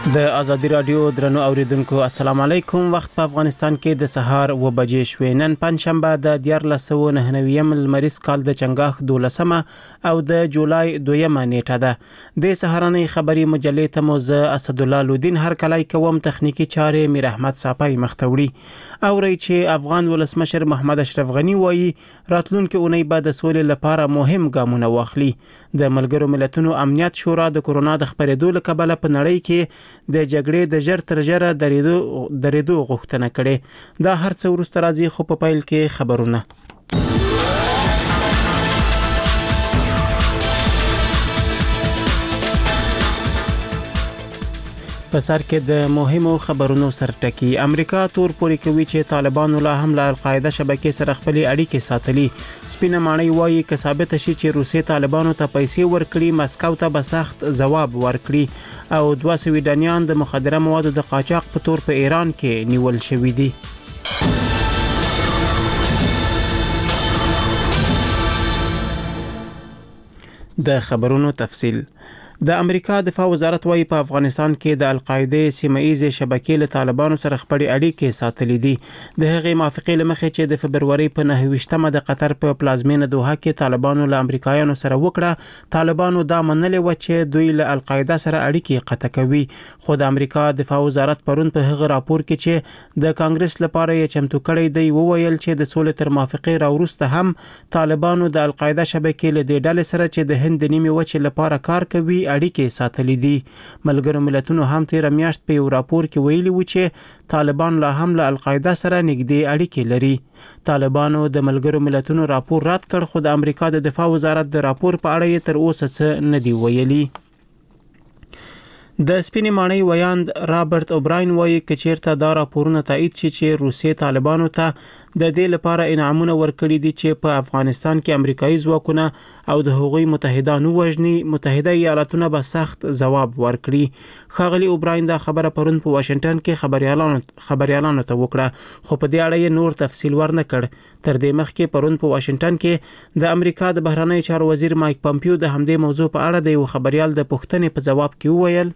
د ازادي رادیو درنو اوریدونکو السلام علیکم. وخت په افغانستان کې د سهار 9 بجې شوې. نن پنځشنبه د 1499 لمریز کال د چنګاښ 12 او د جولای 2 نیټه ده. د سهارنۍ خبري مجلې ته مو زه اسد الله لودین هر کلای کوم. تخنیکی چارې میر احمد صافی مختوړي او ری چې افغان ولسمشر محمد اشرف غنی وایي راتلونکي اونۍ به د سولې لپاره مهم ګامونه واخلي. د ملګرو ملتونو امنیت شورا د کورونا د خپرېدو له کبله په نړۍ کې د جګړې د ژر تر ژره درېدو غوښتنه کړې. دا هر څه وروسته راځي، خو په پیل کې خبرونه. په سر کې د مهمو خبرونو سرټکی. امریکا تور پوري کوي چې طالبانو لا هم له القاعده شبکې سره خپل اړیکې ساتلي. سپینه ماڼۍ وایي که ثابت شي چې روسي طالبانو ته پیسې ورکړي، مسکو ته به سخت ځواب ورکړي. او 2 سویډنیان د مخدره موادو د قاچاق په تور په ایران کې نیول شوي دي. د خبرونو تفصیل. د امریکا دفاع وزارت وايي په افغانستان کې د القاعده سیمه‌ایزه شبکې له طالبانو سره خپل اړیکې ساتلې دي. د هغې موافقې لمخې چې د فبرवरी په 9 د قطر په پلازمینه دوحه کې طالبانو له امریکایانو سره وکړه. طالبانو دا منلې و چې دوی له القاعده سره اړیکې قطع کوي. خو د امریکا دفاع وزارت پرون په هغه راپور کې چې د کانګرس لپاره یې چمتو کړی دی وویل چې د سولې تر موافقې راوروسته هم طالبانو د القاعده شبکې له دې ډلې سره چې د هند نیمه وچې لپاره کار کوي اړیکې ساتلې دي. ملګرو ملتونو هم تیر میاشت په یو راپور کې ویلي و چې طالبان لا هم له القاعده سره نږدې اړیکې لري. طالبانو د ملګرو ملتونو راپور رد کړ، خو د امریکا د دفاع وزارت د راپور په اړه تر اوسه څه نه دی ویلي. د سپینې ماڼۍ ویاند رابرټ اوبراین وایي که چیرته دا راپورونه تایید شي چې روسي طالبانو ته د دې لپاره انعامونه ورکړي دي چې په افغانستان کې امریکایي ځواکونه او د هغوی متحدانو وژني، متحده ایالاتونه به سخت ځواب ورکړي. ښاغلي اوبراین دا خبره پرون په واشنگټن کې خبريالانو ته وکړه، خو په دې اړه نور تفصیل ورنه کړ. تر دې مخکې پرون په واشنگټن کې د امریکا د بهرنی چارو وزیر مایک پامپیو د همدې موضوع په اړه د یو خبريال د پوښتنې په جواب کې وویل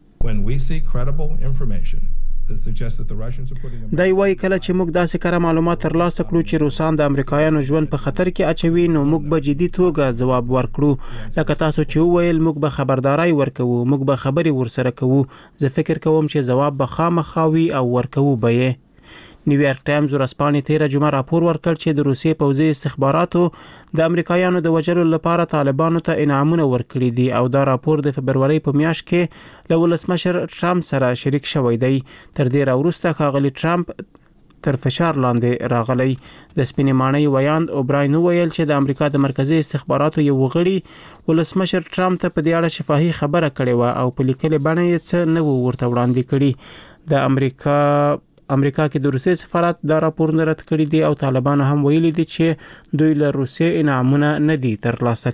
دا وایي کله چې موږ داسې کار معلومات ترلاسه کړو چې روسان د امریکایانو ژوند په خطر کې اچوي، نو موږ به جدي توګه ځواب ورکړو. لکه تاسو چې وویل موږ به خبرداري ورکوو، موږ به خبري ورسره کوو. زه فکر کوم چې ځواب به خامخا وي او ورکوو به یې. نیویارک ټایمز ورځپاڼې 13 جمعه راپور ورکړ چې د روسیې پوځي استخباراتو د امریکایانو د وژلو لپاره طالبانو ته انعامونه ورکړي دي، او دا راپور د فبرवरी په میاشت کې له ولسمشر ټرمپ سره شریک شوی دی. تر دې وروسته ښاغلي ټرمپ تر فشار لاندې راغلی. د سپینې ماڼۍ ویاند اوبراین ویل چې د امریکا د مرکزی استخباراتو یو غړي ولسمشر ټرمپ ته په دې اړه شفاهي خبره کړې و او په لیکلي بڼه یې څه نه ورته وړاندې کړي. د امریکا کې د روسي سفارت دا راپور رد کړی دی او طالبانو هم ویلي دي چې دوی له روسي انعامونه نه دي ترلاسه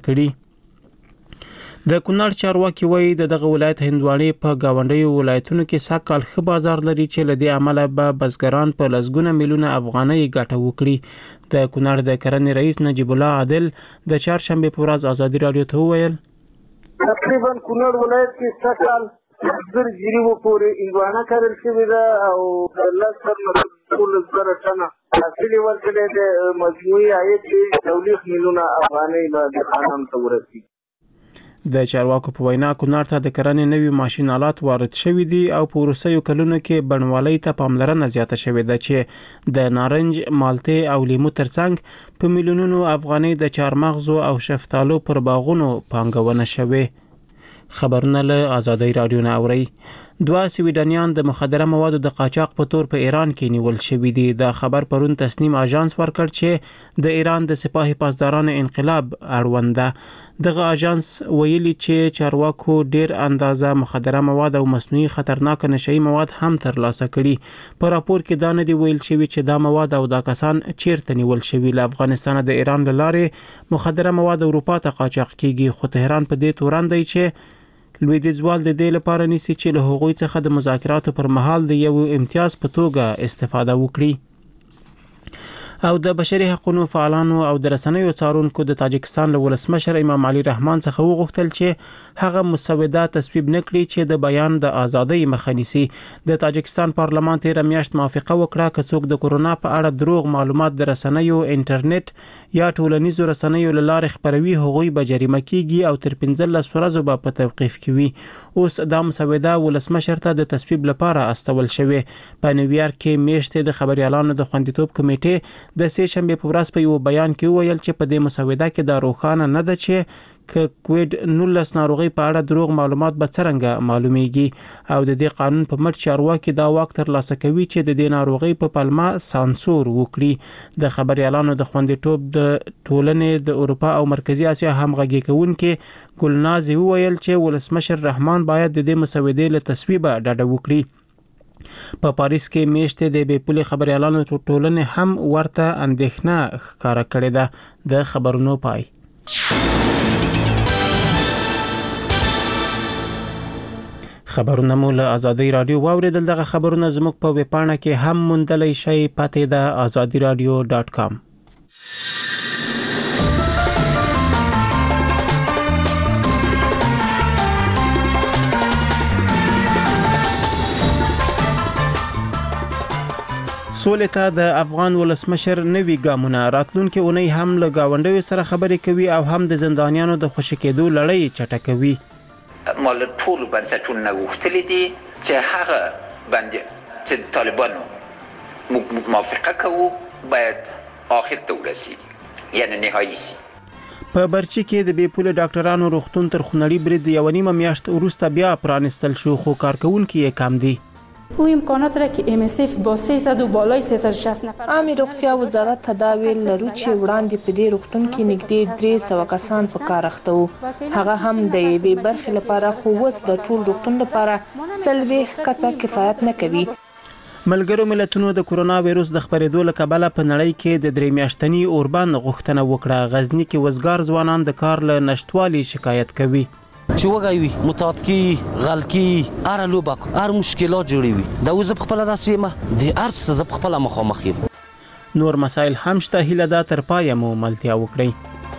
کړي. د کونړ چارواکي وایي دغه ولایت هندوانې په گاونډیو ولایتونو کې ساکال ښه بازار لري چې له دې عمله به بزګران په لسګونه میلیونه افغانۍ ګټه وکړي. د کونړ د کرنې رئیس نجیب الله عادل د چهارشنبه په ورځ ازادي رادیو ته وویل تقریبا کونړ ولایت کې ساکال زر جریبو پورې هندوانه کرل شوې ده او لس زره ټنه حاصلې ورکړې ده. مجموعي عاید کې 40 میلیونه افغانۍ به خانانو ته ورسي. د چارواکو په وینا کونړ ته د کرنې نوي ماشین آلات وارد شوي دي او په وروستیو کلونو کې بڼوالۍ ته پاملرنه زیاته شوې ده چې د نارنج، مالټې او لیمو ترڅنګ په میلیونونو افغانۍ د چارمغزو او شفتالو پر باغونو پانګونه شوې. خبرونه له ازادي رادیو نه اوري. 2 سویډنیان د مخدره موادو د قاچاق په تور په ایران کې نیول شوي دي. دا خبر پرون تسنیم اژانس ورکړ چې د ایران د سپاهي پاسدارانو انقلاب اړوند ده. دغه اژانس ویلي چې چارواکو ډیر اندازه مخدره مواد او مصنوعي خطرناک نشئی مواد هم ترلاسه کړي. په راپور کې دا نه دی ویل شوی چې دا مواد او دا کسان چیرته نیول شوي. له افغانستان د ایران لارې مخدره مواد اروپا ته قاچاق کیږي، خو تهران په دې تورن دی چې لویدیځوال د دې لپاره نیسي چې له هغوی څخه د مذاکراتو پر مهال د یو امتیاز په توګه استفاده وکړي. او د بشري حقوقو فعالانو او د رسنیو څارونکو د تاجکستان له ولسمشر امام علي رحمان څخه وغوښتل چې هغه مسوده تصویب نکړي چې د بیان د ازادۍ مخه نیسي. د تاجکستان پارلمان تیر میاشت موافقه وکړه چې څوک د کورونا په اړه دروغ معلومات د رسنیو، انټرنیټ یا ټولنیزو رسنیو له لارې خپروي هغوی به جریمه کیږي او تر 15 ورځې به په توقیف کوي. اوس دا مسوده ولسمشر ته د تصویب لپاره استول شوې. په نیویارک کې میاشتې د خبريالانو د خوندیتوب کمیټې د سه شنبه په ورځ په یو بیان کې ویل چې په دې مسوده کې دا روښانه نه ده چې کووډ-19 ناروغي په اړه دروغ معلومات به څرنګه معلومیږي او د دې قانون په مټ چارواکي دا واک ترلاسه کوي چې د دې ناروغي په پلمه سانسور وکړي. د خبريالانو د خوندیتوب د ټولنې د اروپا او مرکزی اسیا همغږي کوونکې ګلناز ویل چې ولسمشر رحمان باید د دې مسودې له تصویب ډډه وکړي. په پاریس کې میشته د بې پولي خبريالانو ټولنې هم ورته اندېښنه ښکاره کړې ده. د خبرونو پای. خبرونه مو له آزادۍ رادیو واوریدل. دغه خبرونه زموږ په ویب پاڼه کې هم موندلای شئ. پته ده azadiradio.com. سولې ته د افغان ولسمشر نوي ګامونه. راتلونکي اونۍ هم له گاونډیو سره خبرې کوي او هم د زندانیانو د خوشی کېدو لړۍ چټکوي. مال ټول بنسټونه غوښتل دي چې هغه باندې چې طالبانو موافقه کوي باید آخر ته ورسیږي، یعنی نهایی شي. په برچی کې د بې پوله ډاکټرانو روغتون تر خونړي برید یو نیمه میاشت وروسته بیا پرانستل شو، خو کارکونکي یې کم دي. او امکانات را که MSF با 300 و بالای 360 نفر عامه روغتیا وزارت تداویل لرو چې وړاندې په دې روغتون کې نږدې 300 کسان په کار اخته وو. هغه هم د یوې برخې لپاره، خو اوس د ټول روغتون لپاره 40 کسه کفایت نه کوي. ملګرو ملتونو د کورونا وایروس د خپرېدو له کبله په نړۍ کې د 3 میاشتني اوربند غوښتنه وکړه. غزنی کې وزګار ځوانان د کار له نشټوالي شکایت کوي. چې وګوي متعدقي غلقي ار لوبک ار مشکلات جوړوي. د وزب خپل داسې ما د ارس زب خپل مخامخ یم. نور مسائل هم شته. هیله ده تر پایه مو ملتیا وکړئ.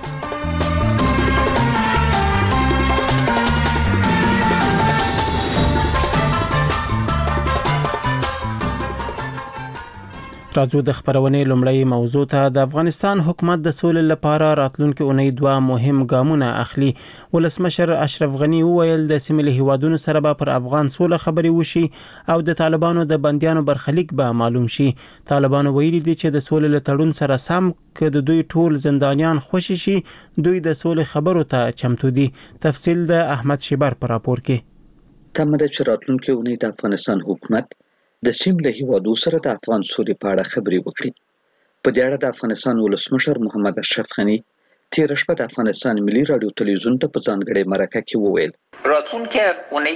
راځو د خبرونې لومړی موضوع ته. د افغانستان حکومت د سولې لپاره راتلونکي اونۍ 2 مهم ګامونه اخلي. ولسمشر اشرف غنی وویل د سیمې له هیوادونو سره به پر افغان سوله خبرې وشي او د طالبانو د بندیانو برخلیک به معلوم شي. طالبانو ویلي دي چې د سولې له تړون سره سم که د دوی ټول زندانیان خوشي شي، دوی د سولې خبرو ته چمتو دي. تفصیل د احمد شیبر پر راپور کې. تمه ده چې راتلونکي اونۍ د افغانستان حکومت د سیمې له هیوادو سره د افغان سولې په اړه خبرې وکړي. په دې اړه د افغانستان ولسمشر محمد اشرف غنی تېره شپه د افغانستان ملي رادیو تلویزیون ته په ځانګړې مرکه کې وویل راتلونکي اونۍ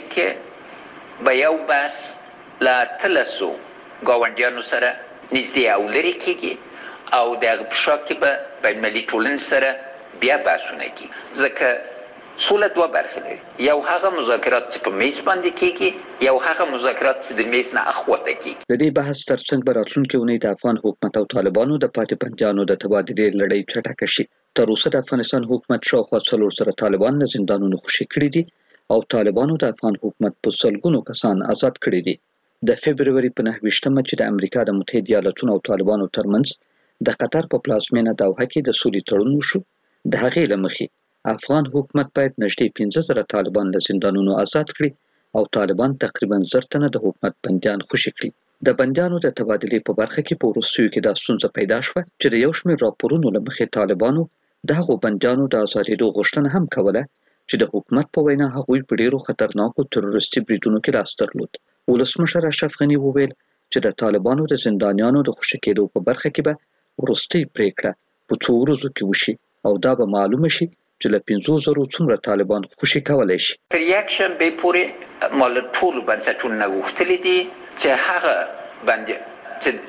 کې به یو بحث له 300 ګاونډیانو سره نږدې او لرې کېږي او د هغه په شا کې به بین المللي ټولنې سره بیا بحثونه کېږي. ځکه سوله 2 برخې لري. یو هغه مذاکرات چې په میز باندې کېږي، یو هغه مذاکرات چې د میز نه اخواته کېږي. د دې بحث ترڅنګ به راتلونکي اونۍ د افغان حکومت او طالبانو د پاتې بندیانو د تبادلې لړۍ چټکه شي. تر اوسه د افغانستان حکومت شاوخوا 4 سره طالبان له زندانونو خوشي کړي دي او طالبانو د افغان حکومت په سلګونو کسان آزاد کړي دي. د فبرवरी په 9 چې د امریکا د متحده ایالاتونو او طالبانو ترمنځ د قطر په پلازمینه دوحه کې د سولې تړون وشو، د هغې له مخې افغان حکومت باید نږدې 15,000 طالبان له زندانونو آزاد کړي او طالبان تقریبا 1000 تنه د حکومت بندیان خوشي کړي. د بندیانو د تبادلې په برخه کې په وروستیو کې دا ستونزه پیدا شوه چې د یو شمېر راپورونو له مخې طالبانو د هغو بندیانو د آزادېدو غوښتنه هم کوله چې د حکومت په وینا هغوی په ډیرو خطرناکو تروریستي بریدونو کې لاس درلود. ولسمشر اشرف غنی وویل چې د طالبانو د زندانیانو د خوشي کېدو په برخه کې به وروستۍ پریکړه په 2 ورځو کې وشي او دا به معلومه شي چې له 5,000 څومره طالبان خوشي کولای شي. تر یک شنبې پورې مال ټول بنسټونه غوښتل دي چې هغه باندې چې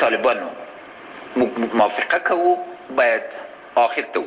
طالبانو موافقه کوي باید آخر ته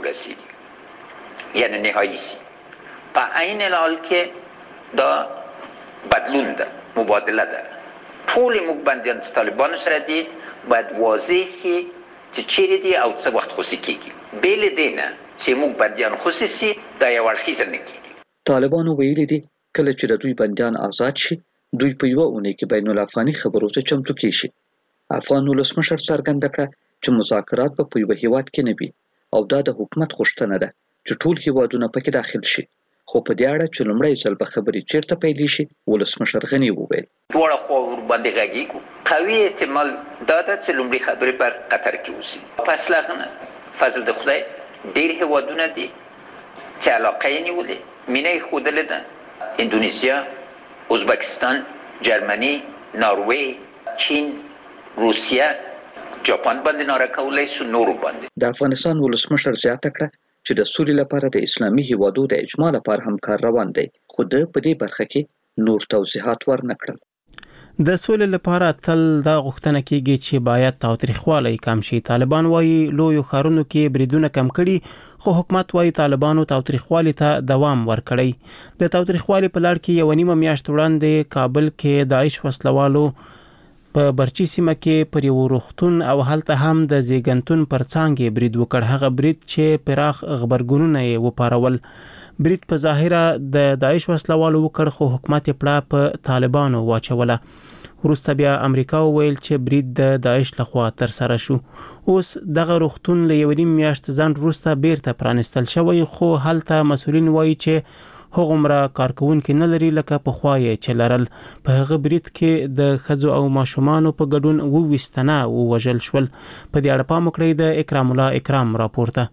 ورسیږي، یعنی نهایی شي. په عین حال کې دا بدلون ده، مبادله ده. ټول موږ بندیان چې طالبانو سره دي باید واضح شي چې چیرې دي او څه وخت خوشي کیږي. بیل دینه چې موږ بندیان خصوصي دا یو اړخیزه نه کیږي. طالبانو ویلي دي کله چې د دوی بندیان آزاد شي دوی په یو اونۍ کې بین الافغاني خبرو ته چمتو کیږي. افغان ولسمشر څرګنده کړه چې مذاکرات په یو هیواد کې نه وي او دا د حکومت غوښتنه ده چې ټول هیوادونه پکې داخل شي. خو په دې اړه چې لومړی ځل به خبرې چیرته پیلې شي ولسمشر غني وویل دواړه خو باندې غږیږو. قوي احتمال دا ده چې لومړی خبرې پر قطر کې وشي. پس لغنه فضل د خدای ډېر هیوادونه دي چې علاقه یې نیولې مینه یې ښودلې ده. اندونیزیا، ازبکستان، جرمني، ناروی، چین، روسیه، جاپان باندې ناره کولی سو نورو باندې. د افغانستان ولسمشر زیاته کړه چې د سولې لپاره د اسلامي هیوادو د اجماع لپاره هم کار روان دی خو د په دې برخه کې نور توضیحات ورنکړل. د سولې لپاره تل دا غوښتنه کیږي چې باید تاوتریخوالی کم شي. طالبان وایي لویو ښارونو کې بریدونه کم کړي خو حکومت وایي طالبانو تاوتریخوالی ته دوام ورکړی. د تاوتریخوالی په لړ کې یو نیمه میاشت وړاندې کابل کې داعش وسلوالو په برچی سیمه کې پر یو روغتون او هلته هم د زیګنتون پر څانګې برید وکړ. هغه برید چې پراخ خبرګونونه یې وپارول. برید په ظاهره د داعش وسلوالو وکړ خو حکومت یې پړه په طالبانو واچوله. وروسته بیا امریکا وویل چې برید د داعش لخوا تر سره شو. اوس دغه روغتون له یو نیم میاشت ځنډ وروسته بیرته پرانستل شوی خو هلته مسؤلین وایي چې هغومره کارکونکي نه لري لکه پخوا یې چې لرل. په هغه برید کې د ښځو او ماشومانو په ګډون 22 تنه ووژل شول. په دې اړه پام وکړئ د اکرام الله اکرام راپورته.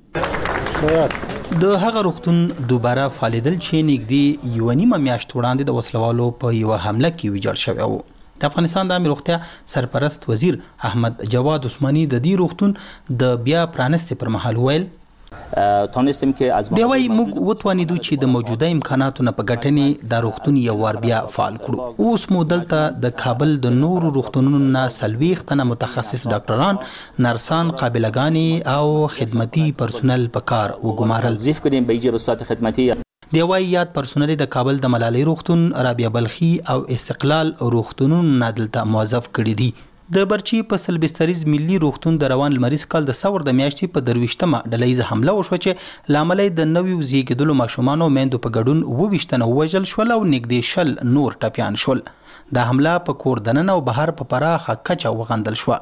د هغه روغتون دوباره فعالیدل چې نږدې یو نیمه میاشت وړاندې د وسلوالو په یو حمله کې ویجاړ شوی و. د افغانستان د عامه روغتیا سرپرست وزیر احمد جواد عثماني د دې روغتون د بیا پرانستې پر مهال ویل تونستیم که از دی وای موږ وتوانیدو چې د موجوده امکاناتو نه په ګټنې د روغتون یو وار بیا فعال کړو. اوس مو دلته د کابل د نورو روغتونونو نه 40 تنه متخصص ډاکټران، نرسان، قابلګانی او خدمتي پرسونل په کار وګمارل. وظیفه کردیم به ایجاد صورت خدمتی. دی وای یاد پرسونل د کابل د ملالۍ روغتون، رابعه بلخي او استقلال روغتونونو نه دلته موظف کړي دي. د برچی په سلبستریز ملي روغتون د روان لمریز کال د ثور د میاشتې په 23مه ډلهیزه حمله وشوه چې لامل د نویو زیږیدلو ماشومانو میندو په ګډون 22 تنه وژل شول او نږدې 10 نور ټپیان شول. د حمله په کور دننه او بهر په پراخه کچه وغندل شو.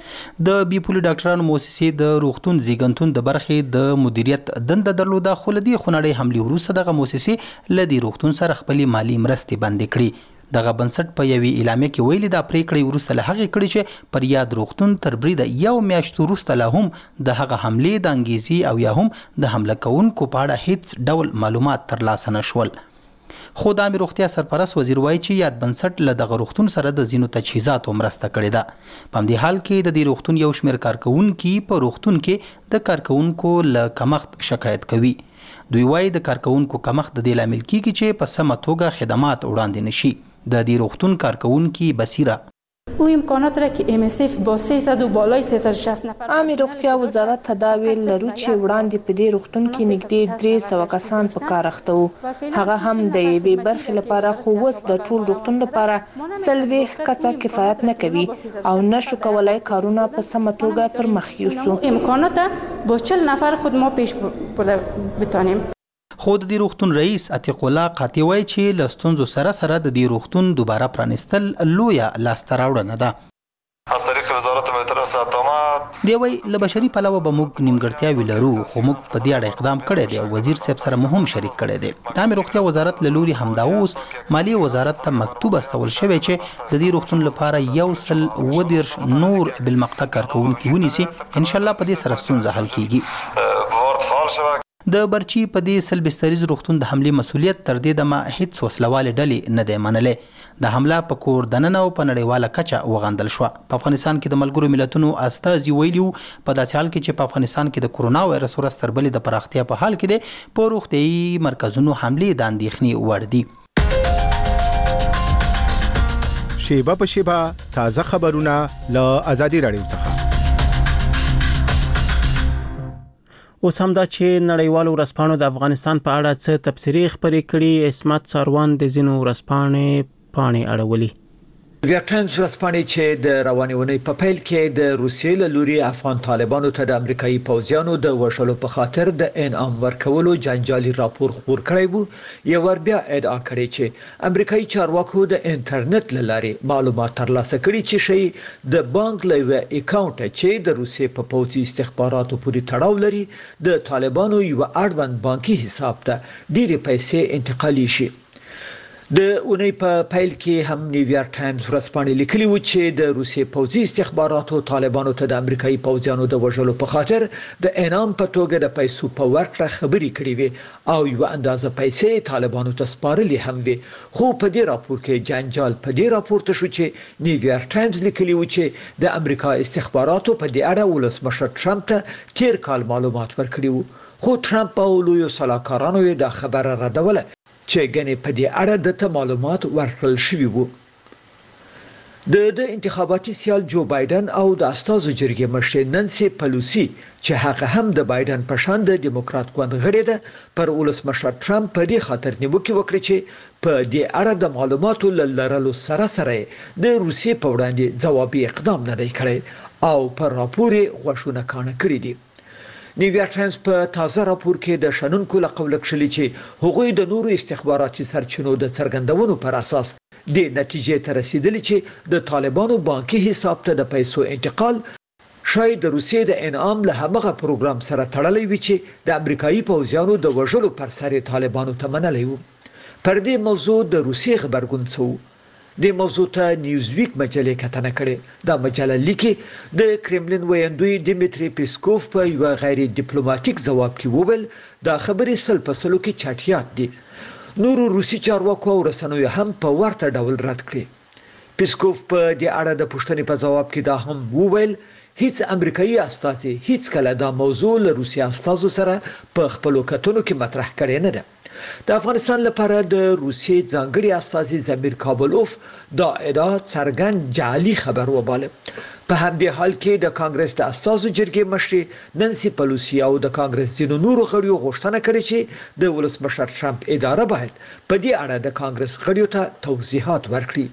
د بیپولي ډاکټرانو موسسې د روغتون زیګنتون د برخې د مدیریت دنده درلوده خو لدی خونړۍ حمله وروسته دغه موسسې لدی روغتون سره خپل مالی مرستې بندې کړې. دغه بنسټ په یوې اعلامیه کې ویلي دا پریکړه وروسته له هغې کړې چې پر یاد روغتون تر بریده یو میاشت وروسته لا هم د هغه حملې د انګیزې او یا هم د حمله کوونکو په اړه هیڅ ډول معلومات ترلاسه نه شول. خو د عامه روغتیا سرپرست وزیر وایي چې یاد بنسټ له دغه روغتون سره د ځینو تجهیزاتو مرسته کړې ده. په همدې حال کې د دې روغتون یو شمېر کارکوونکي په روغتون کې د کارکوونکو له کمښت شکایت کوي. دوی وایي د کارکوونکو کمښت د دې لامل کیږي چې په سمه توګه خدمات وړاندې نشي. د دې روغتون کارکوونکي بصیره او امکانات را که MSF با 300 و بالای 360 نفر عامه روغتیا وزارت تداوی لرو چې وړاندې په دې روغتون کې نږدې 300 کسان په کار اخته وو. هغه هم د یوې برخې لپاره خو اوس د ټول روغتون لپاره 40 کسه کفایت نه کوي او نشو کولای کارونه په سمه توګه پر مخ یوسو. امکانات با 40 نفر خود ما پیش بتانیم. خو د دې روغتون رئیس عتیق الله قاطع وایي چې له ستونزو سره سره د دې روغتون دوباره پرانستل لویه لاسته راوړنه ده. از طریق وزارت محترم صحت دی وای له بشري پلوه به موږ نیمګړتیاوې لرو خو موږ په دې اړه اقدام کړی دی او وزیر صاحب سره مهم شریک کړی دی. د عامه روغتیا وزارت له لوري همدا اوس مالی وزارت ته مکتوب استول شوی چې د دې روغتون لپاره 110 نور بالمقطع کارکوونکي ونیسي. ان شاء الله په دې سره ستونزه حل کیږي. د برچی په دې سلبستریز روغتون د حمله مسولیت تر دې دمه هیڅ وسلواله ډلې نه دی منلې. د حمله په کور دننه او په نړیواله کچه وغندل شو. په افغانستان کې د ملګرو ملتونو استازي ویلي په داسې حال کې چې په افغانستان کې د کرونا وایرس ورستر بلې د پراختیا په حال کې دی په روغتيایي مرکزونو حمله د اندېښنې وړ دي. شیبه په شیبه تازه خبرونه له ازادي رادیو څخه. اوس هم دا چې نړیوالو ورځپاڼو د افغانستان په اړه څه تبصرې خپرې کړي. اسمت ساروان د ځینو ورځپاڼې پاڼې اړولې. بیا ټایمز ورځپاڼې چې د روانې اونۍ په پیل کې د روسیې له لوري افغان طالبانو ته د امریکایي پوځیانو د وژلو په خاطر د انعام ورکولو جنجالي راپور خپور کړی وو، یو ور بیا ادعا کړې چې امریکایي چارواکو د انټرنیټ له لارې معلومات ترلاسه کړي چې شی د بانک له یو اکاونټ چې د روسیې په پوځي استخباراتو پورې تړاو لري د طالبانو یو اړوند بانکي حساب ته ډېرې پیسې انتقالي شي. د اونۍ په پیل کې هم نیویارک ټایمز ورځپاڼې لیکلي و چې د روسیې پوځي استخباراتو طالبانو ته د امریکایي پوځیانو د وژلو په خاطر د انعام په توګه د پیسو په ورکړه خبرې کړې وي او یو اندازه پیسې طالبانو ته سپارلې هم وي، خو په دې راپور کې جنجال په دې راپورته شو چې نیویارک ټایمز لیکلي و چې د امریکا استخباراتو په دې اړه ولسمشر ټرمپ ته تیر کال معلومات ورکړي وو، خو ټرمپ او لویو سلاکارانو یې دا خبره ردوله چې ګنې په دې اړه د معلومات ورکړل شوي وو. د انتخاباتي سیال جو بایدن او د استازو جرګې مشر نانسي پلوسی چې هغه هم د بایدن په شان د دیموکرات ګوند غړې ده پر ولسمشر ټرمپ په دې خاطر نیوکه وکړه چې په دې اړه د معلوماتو لرلو سره د روسیې په وړاندې ځوابي اقدام نه دی کړی او پر راپور غوښونه کانه کړی دی. نیویارک ټایمز په تازه راپور کې د شنونکو له قوله کړي چې هغوی د نورو استخباراتي سرچینو د څرګندونو پر اساس د نتیجې ته رسیدلی چې د طالبانو بانکي حساب ته د پیسو انتقال شاید د روسیې د انعام له همغه پروګرام سره تړلی وي چې د امریکایي پوځیانو د وژلو پر سر طالبانو ته منلی وو. پر دې موضوع د روسیې خبرګون څه و؟ د موضوع ته نیوزویک مجلې کتنه کړې. دا مجله لیکي د کرملین ویاندوی دیمیتری پیسکوف په یو غیر ډیپلوماټیک ځواب کې وویل دا خبرې سل په سلو کې چټیات دي. نورو روسي چارواکو او رسنیو هم په ورته ډول رد کړې. پیسکوف په دې اړه د پوښتنې په ځواب کې دا هم وویل هیڅ امریکایي استازي هیڅ کله دا موضوع له روسي استازو سره په خپلو کتنو کې مطرح کړې نه ده. د افغانستان لپاره د روسیې ځانګړي استازي زمیر کابلوف دا ادعا څرګند جعلي خبر وباله. په همدې حال کې د کانګرس د استازو جرګې مشر نانسي پلوسی او د کانګرس ځینو نورو غړیو غوښتنه کړې چې د ولسمشر ټرمپ اداره باید په دې اړه د کانګرس غړیو ته توضیحات ورکړي.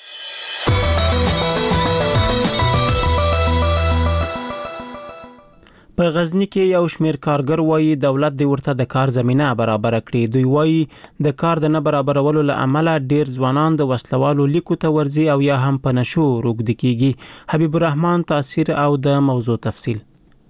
په غزنی کې یو شمیر کارګر وایي دولت د ورته د کار زمينه برابر کړي. دوی وایي د کار د نه برابرولو له امله ډیر ځوانان د وسلوالو لیکو ته ورځي او یا هم په نشو روږدي کیږي. حبیب الرحمن تاثیر او د موضوع تفصیل.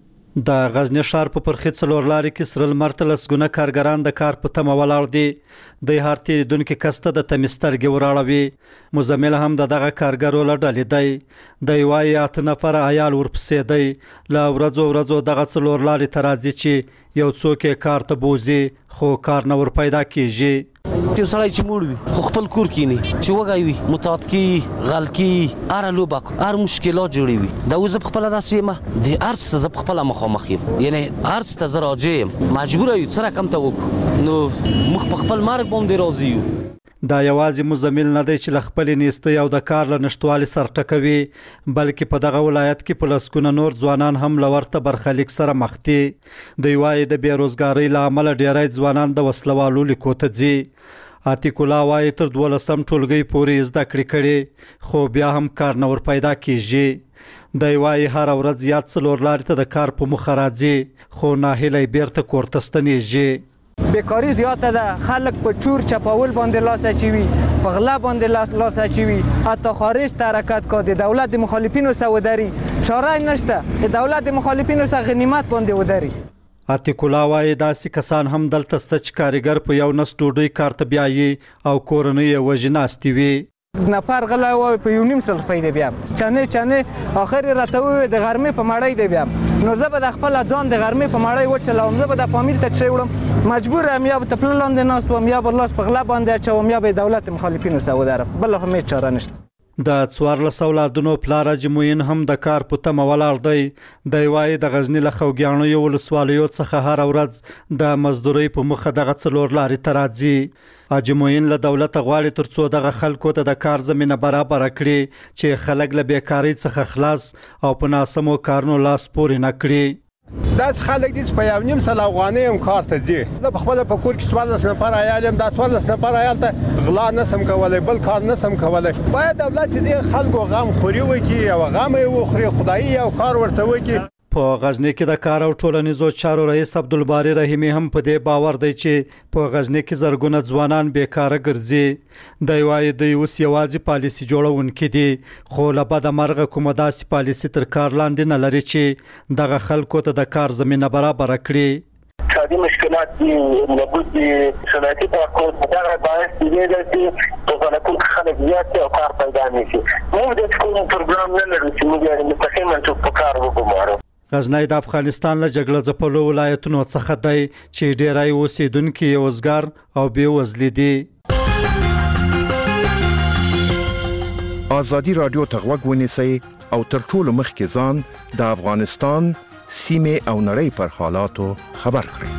د غزنی ښار په پرخې څلور لارې کې سره لمرته لسګونه کارګران د کار په تمه ولاړ دي. د هر تیریدونکو کسته د تمسترګې وراړوي. مزمل هم دغه کارګرو له ډلې دی. د یوای 8 نفر عیال ورپسې دی. لا ورځو دغه څلور لارې ترازی چې یو څوک کار ته بوزي خو کار نه ور پیدا کیږي. یو سړی چې مړ وي خو خپل کور کینی چې وګای وي متعدقي غلقي ارلو باک ار مشکلات جوړي وي دا وز خپل داسې ما د ارس ز خپل مخامخ یعنی ارس ته زراجم مجبور یو سره کم ته وک نو مخ خپل مارک باندې راضي یو. دا یوازې مزمل نه دی چې خپل نیستي او د کار له نشټوالي سر ټکوي بلکې په دغه ولایت کې په لسکونه نور ځوانان هم لورته برخلیک سره مخ دي. د یوای د بیروزګاری له امله ډیری ځوانان د وسلوالو لیکو ته ځي. آتیکولا وایي تر 12 ټولګي پورې زده کړې کړي خو بیا هم کار نه ور پیدا کیږي. د یوای هر ورځ زیات څلور لارې ته د کار په مخ راځي خو ناهیلې بیرته کورته ستنیږي. بیکاری زیاته ده، خلک په چور چپاول باندې لاس اچوي، په غلا باندې لاس اچوي، حتی خارج ته حرکت کوي. د دولت د مخالفینو سره ودري چاره نشته، د دولت د مخالفینو سره غنیمت باندې ودري. آتیکولا وایي داسې کسان هم دلته ست چې کارګر په یو نس ډوډۍ کار ته بیایي او کورنۍ یې وژناستي وي. نفر غلا و په یو نیم سل پیدا بیا چانه اخر راته د غرمې په مړی دی بیا نو زه به د خپل ځان د غرمې په مړی وچلوم. زه به د فامیل ته چېوړم مجبور ام یا په پلان لاندې ناست وم یا بل لاس په غلا باندې اچوم یا به دولت مخالفینو سره ودرم. بل خو مې چاره نشته. د 14 اولادونو پلار جمعین هم د کار په تمه ولاړ دی. د یوای د غزنی له خوګیانو یو ولسوالیو څخه هر ورځ د مزدوري په مخه دغه څلور لارې ترازی. اجمعین له دولت غواړي ترڅو دغه خلکو ته د کار زمينه برابر کړي چې خلک له بیکاری څخه خلاص او په ناسمو کارونو لاس پورې نه کړي. داس خلک دې په 1.5 افغانۍ هم کار ته ځي. زه په خپل په کور کې 14 نفر عیال یم. دا 14 نفر عیال ته غلا نه سم کولای، بل کار نه سم کولای. باید دولت دې خلکو غم خوري وکي او غم یې وخوري، خدایي او کار ورته وکي. په غزنی کې د کار او ټولنیزو چارو رئیس عبدالباری رحیمی هم په دې باور دی چې په غزنی کې زرګونه ځوانان بیکاره ګرځي. د وایي د اوس یوازې پالیسي جوړونکي دي، خو له بده مرغه کومه داسې پالیسي تر کار لاندې نه لري چې دغه خلکو ته د کار زمینه برابر کړي. اقتصادي مشکلات دي، لابد صنعتي تحقق دغه باعث دی چې په صنعتي خلک زیات او کار پیدا نشي. موږ د کوم پروګرام نه لرو چې موږ مستقیما په کار وګورو. غزنی د افغانستان له جګړه ځپلو ولایتونو څخه دی چې ډیری اوسیدونکي وزګار او بېوزلي دي. ازادي رادیو ته غوږ ونیسئ او تر ټولو مخکې ځان د افغانستان سیمې او نړۍ پر حالاتو خبر کړئ.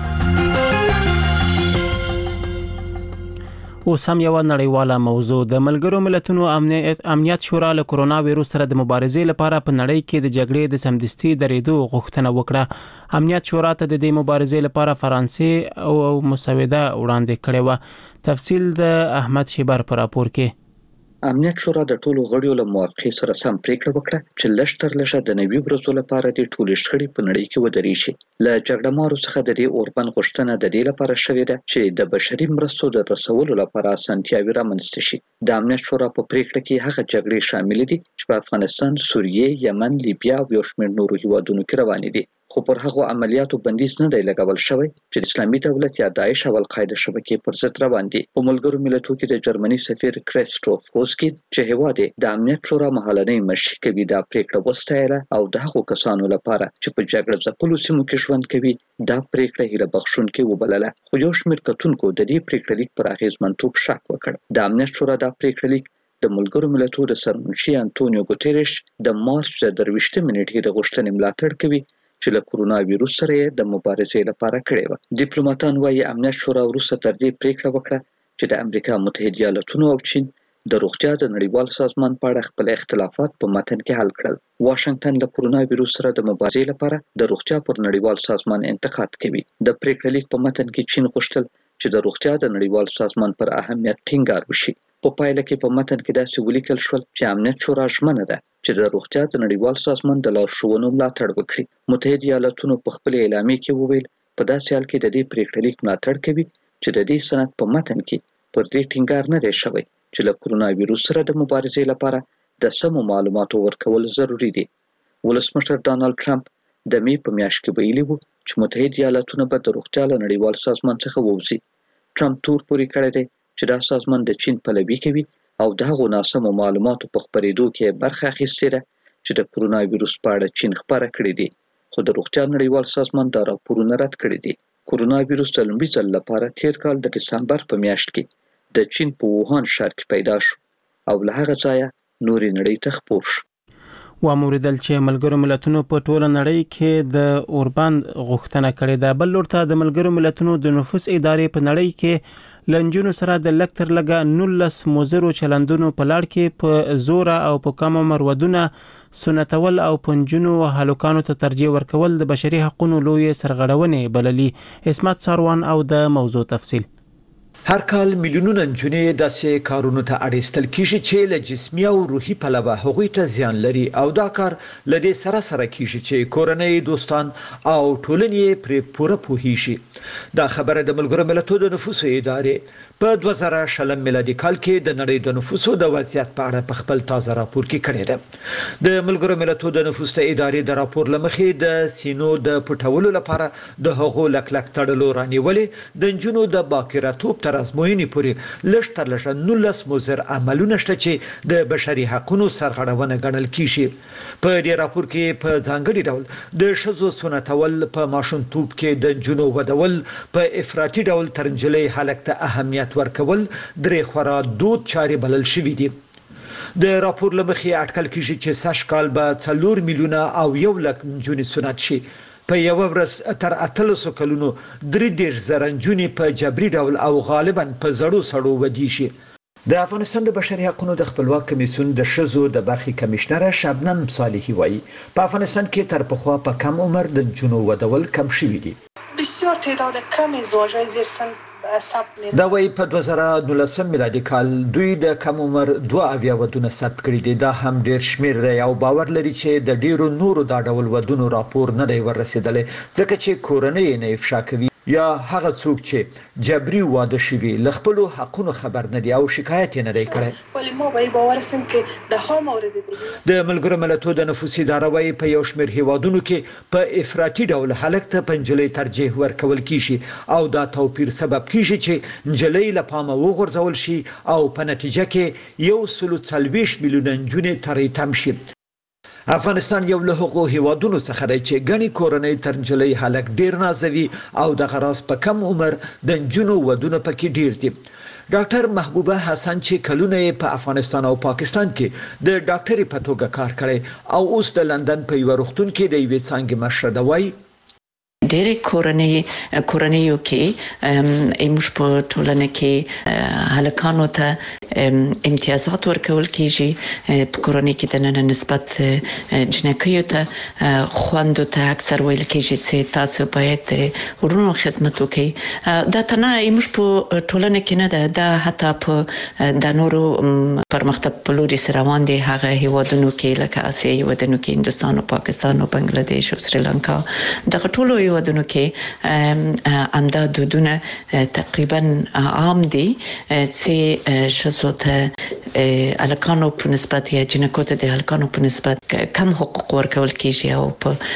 اوس هم یو نړیواله موضوع. د ملګرو ملتونو امنیت شورا له کرونا وایروس سره د مبارزې لپاره په نړۍ کې د جګړې د سمدستي درېدو غوښتنه وکړه. امنیت شورا ته د دې مبارزې لپاره فرانسې او مسوده وړاندې کړې و. تفصیل د احمد شیبر پر راپور کې. امنیت شورا د ټولو غړیو له موافقې سره سم پریکړه وکړه چې لږ تر لږه د 90 ورځو لپاره د ټولې شخړې په نړۍ کې ودرې شي. له جګړه مارو څخه د دې اوربند غوښتنه د دې لپاره شوې ده چې د بشري مرستو د رسولو لپاره اسانتیاوې رامنځته شي. د امنیت شورا په پریکړه کې هغه جګړې شامل دي چې په افغانستان، سوریه، یمن، لیبیا او یو شمېر نورو هیوادونو کې روانې دي. خو پر هغو عملیاتو بندیز نه دی لګول شوی چې د اسلامي دولت یا داعش او القاعده شبکې پر ضد روان دي. په ملګرو ملتونو کې د جرمني سفیر کریسټوف کوسکي چې هیواد د امنیت شورا مهالنۍ مشر کوي دا پریکړه وستایله او د هغو کسانو لپاره چې په جګړه ځپلو سیمو کې ژوند کوي دا پریکړه هیله بخښونکې وبلله. خو یو شمېر کتونکو د دې پریکړه لیک پر اغیزمنتوب شک وکړ. د امنیت شورا دا پریکړه لیک د ملګرو ملتونو د سرمنشي انټونیو ګوتریش د مارچ د 23 نیټې د غوښتنې ملاتړ کوي چې له کرونا وایروس سره د مبارزې لپاره کړې و. ډیپلوماټان وايي امنیت شورا وروسته تر دې پریکړه وکړه چې د امریکا متحده ایالاتونو او چین د روغتیا د نړیوال سازمان په اړه خپل اختلافات په متن کې حل کړل. واشنگټن له کرونا وایروس سره د مبارزې لپاره د روغتیا پر نړیوال سازمان انتقاد کوي. د پریکړې لیک په متن کې چین غوښتل چې د روغتیا د نړیوال سازمان پر اهمیت ټینګار وشي. په پایله کې په متن کې داسې ولیکل شول چې امنیت شورا ژمنه ده چې د روغتیا د نړیوال سازمان د لارښوونو ملاتړ وکړي. متحده ایالاتونو په خپل اعلامیه کې وویل په داسې حال کې د دې پریکړې لیک ملاتړ کوي چې د دې سند په متن کې پر دې ټینګار نه دی شوی چې له کرونا وایروس سره د مبارزې لپاره د سمو معلوماتو ورکول ضروری دي. ولسمشر ډانلډ ټرمپ د می په میاشت کې ویلي وو چې متحده ایالاتونه به د روغتیا له نړیوال سازمان څخه ووځي. ټرمپ تور پورې کړی دی چې دا سازمان د چین پلوي کوي او د هغو ناسمو معلوماتو په خپرېدو کې برخه اخیستې ده چې د کرونا وایروس په اړه چین خپاره کړې دي. خو د روغتیا نړیوال سازمان دا راپورونه رد کړي دي. کرونا وایروس د لومړي ځل لپاره تیر کال د دسمبر په میاشت کې د چین په ووهان ښار کې پیدا شو او له هغه ځایه نورې نړۍ ته خپور شو. واموریدل چې ملګرو ملتونو په ټوله نړۍ کې د اوربند غوښتنه کړې ده. بل لور ته د ملګرو ملتونو د نفوس ادارې په نړۍ کې لنجونو سره د لږ تر لږه 19 مضرو چلندونو په لړ کې په زور او په کم عمر ودونه سنتول او پنجونو هلوکانو ته ترجیح ورکول د بشري حقوقو لوی سرغړونې بللي. اسمت ساروان او د موضوع تفصیل. هر کال میلیونونه نجونې داسې کارونو ته اړیستل کیږي چې له جسمي او روحي پلوه هغوی ته زیان لري او دا کار له دې سره کیږي چې کورنۍ، دوستان او ټولنې پرې پوره پوهیږي. دا خبره د ملګرو ملتونو د نفوسو ادارې په 2020 میلادي کال کې د نړۍ د نفوسو د وضعیت په اړه په خپل تازه راپور کې کړی ده. د ملګرو ملتونو د نفوس ادارې د راپور لمخې د سینو د پټولو لپاره د هغو لکلک تړلو رانیولې د نجونو د باکره‌توب تر ازموینې پورې لږ تر لږه 19 مضر عملونه شته چې د بشري حقوقو سرغړونه ګڼل کیږي. په دې راپور کې په ځانګړي ډول د ښځو سنتول، په ماشومتوب کې د نجونو ودول، په افراطي ډول تر نجلۍ هلک ته اهمیت ورکول درې خورا دود چارې بلل شوې دي. د راپور لمخې اټکل کیږي چې سږ کال به 4 میلیونه او 1 لک نجونې سنت شي. په یو ورځ تر 800 کلونو 3.0 نجونې په جبري ډول او غالبا په زړو سړو ودی شي. د افغانستان د بشري حقوقو د خپلواک کمیسیون د شذو د برخې کمشنره شبنم صالحي وایي په افغانستان کې تر پخوا په کم عمر د جنو ودول کم شوي دي. بسیار تعداد کمی زواج‌های زیر سن ثبت می‌کنند. دا وایي په 2019 میلادي کال دوی د کم عمر 2 ودونه ثبت کړي دي. دا هم ډیر شمیر دی او باور لري چې د ډیرو نورو دا ډول ودونو راپور نه دی ورسېدلی ځکه چې کورنۍ نه افشا کوي یا هغه څوک چې جبري واده شوي له خپلو حقونو خبر نه دي او شکایت یې نه دی کړی. ولی ما به باور هستم که ده ها مورد دیگه د ملګرو ملتونو د نفوسي اداره وايي په یو شمېر هیوادونو کې په افراطي ډول هلک ته په نجلۍ ترجیح ورکول کیږي او دا توپیر سبب کیږي چې نجلۍ له پامه وغورځول شي او په نتیجه کې 140 میلیونه نجونې ترې تم شي. افغانستان یو له هغو هیوادونو څخه دی چې ګڼې کورنۍ تر نجلۍ هلک ډیر نازوي او دغه راز په کم عمر د نجونو ودونه پکې ډیر دي. ډاکټر محبوبه حسن چې کلونه په افغانستان او پاکستان کې د ډاکټري په توګه کار کړی او اوس د لندن په یو روغتون کې د یوې څانګې مشره ده وایي ډېرې کورنیو کې ایموش په ټولنه کې هلکانو ته امتیازات ورکول کیږي په کورنۍ کې د نن نسبت جنکیو ته خوندو ته اکثر ویل کیږي چې تاسو باید ورونو خدمت وکړئ. دا تنه ایموش په ټولنه کې نه ده، دا حتی په د نورو پرمختګ په لوري سره روان دي هغه هیوادونو کې لکه آسیایي هیوادونو کې هندوستان او پاکستان او بنگلاديش او سریلانکا دغه ټولو هیوادونو کې امدا دودونه تقریبا عام دي چې شذو ته الکانو په نسبت یا جنکو ته د الکانو په نسبت کم حقوق ورکول کیږي او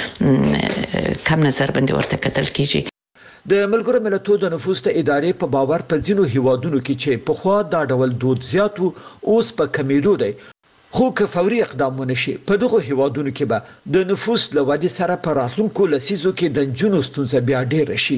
په کم نظر باندې ورته کتل کیږي. د ملګرو ملتونو د نفوس ته ادارې په باور په ځینو هیوادونو کې چې په خوا دا ډول دود زیات اوس په کمیدو دی، خو که فوري اقدامونه شي په دغه هیوادونو کې به د نفوس له ودې سره په راتلونکو لسیزو کې د نجونو ستونزه بیا ډیره شي.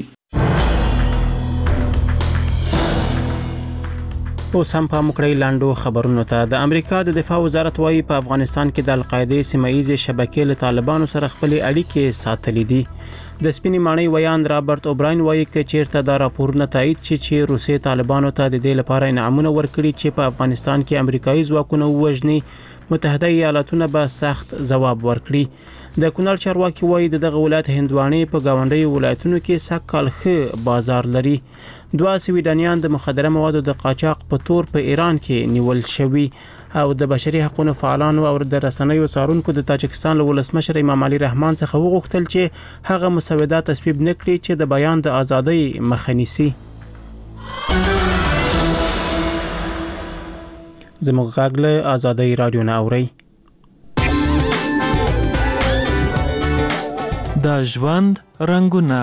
اوس هم په مکړی لاندو خبرونو ته. د امریکا د دفاع وزارت وايي په افغانستان کې د القاعده سیمایي شبکې له طالبانو سره خپل اړیکې ساتلې دي. د سپینې ماڼۍ ویان رابرټ اوبراین وايي چې چیرته دا راپورونه تایید چې روسي طالبانو ته د دې لپاره انعامونه ورکړي چې په افغانستان کې امریکایي ځواکونه ووژني، متحده ایالاتونه به سخت ځواب ورکړي. د کونړ چارواکي وايي دغه ولایت هندوانې په گاونډي ولایتونو کې سکهال ښه بازار لري. 2 سویډانیان د مخدره موادو د قاچاق په تور په ایران کې نیول شوي او د بشري حقوقو فعالانو او د رسنیو څارونکو د تاجکستان له ولسمشر امام علي رحمان څخه وغوښتل چې هغه مسودات تصویب نکړي چې د بیان د ازادۍ مخه نیسي. زموږ غږ له ازادۍ رادیو نه اورئ. د ژوند رنگونه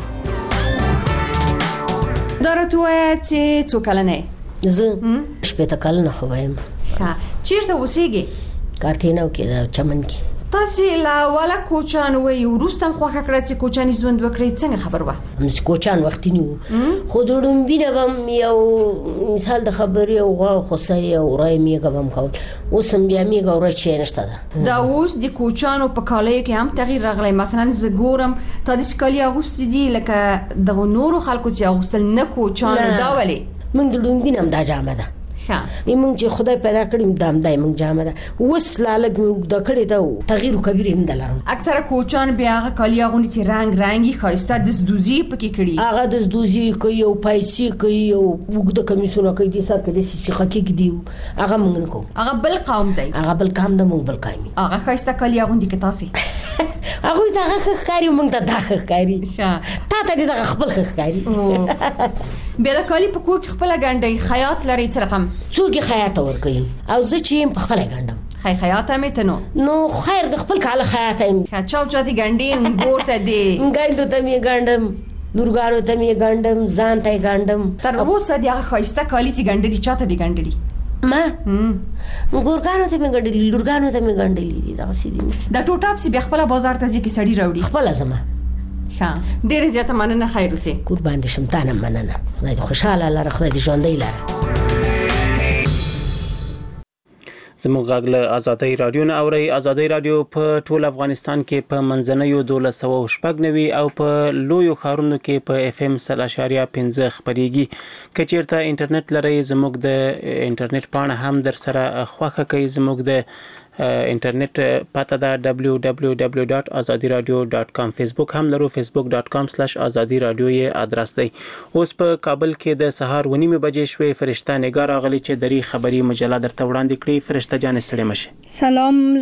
دارت وایه چې څو کلنه زه شپږ کلنه خو وایم. چیرته اوسېږي؟ کارتینو کې د چمن کې. تاسو لا والا کوچان وای وروستم خوخه کړی چې کوچانی ژوند وکړي څنګه خبر و؟ همس کوچان وختي نیو خو دوړم بینه بم یو مثال د خبري او غو خصای او راي میګه بم کول اوسم بیا میګه ور چي نشته ده. دا اوس د کوچانو په کالای کې هم تغییر راغلی. مثلا ز ګورم تا د سکالي اغوست دي لکه د نورو خلکو چې اغوستل نه کوچانو دا ولي من دوړم بینم دا جامه ده. ایمون چې خدای پیدا کړم دام دای مونږ جامه ده وس لالګ مونږ د کړي دا تغییر کبیر نه دلارم. اکثره کوچان بیا هغه کالیا غونې چې رنگي خاصه د دوزی پکې کړي هغه د دوزی کوي او پیسې کوي او وګد کمیسونه کوي د سات کې د سیخه کې دی هغه مونږ نه کو. هغه بل قوم دی. هغه بل قوم د مونږ بل قومي هغه خاصه کالیا غونې کې تاسو هغه ته هغه کاری مونږ ته داخه کاری تا ته د خپل کاری بیا د کالی په کور کې خپل غنډي خیاط لري څه رقم څوک خیاط ورکوي او زه چې په خپل غنډم خیاط مې ته نو خیر د خپل کاله خیاط ایم چاو چاته غنډي ګورته دی غاینده ته می غنډم لورګانو ته می غنډم ځان ته غنډم تر اوسه دی خایسته کالی چې غنډي چاته دی غنډي ما ګورګانو ته می غنډي لورګانو ته می غنډي دا سیدی دا ټوټاپ سی بیا خپل بازار ته ځي کې سړی راوړي خپل زما ډېر زیاته مننه خیر اوسه قربان دې شم تانه مننه خدای دې خوشاله لره خدای دې ژوندۍ لره. زموږ غږ له آزادۍ رادیو نه اوري. آزادۍ رادیو په ټول افغانستان کې په منځنیو 1290 او په لویو ښارونو کې په FM 0.5 خبريږي. کچیرته انټرنیټ لري زموږ د انټرنیټ پاڼه هم در سره خوښه کوي. زموږ د انټرنیټ پته ده www.azadiradio.com. فیسبوک هم لرو facebook.com/azadiradio یې ادرس دی. اوس په کابل کې د سهار 9:30 بجې شوې. فرشته نگار غلي چې دری خبري مجله درته وړاندې کړي. فرشته جان ستړي مشه. سلام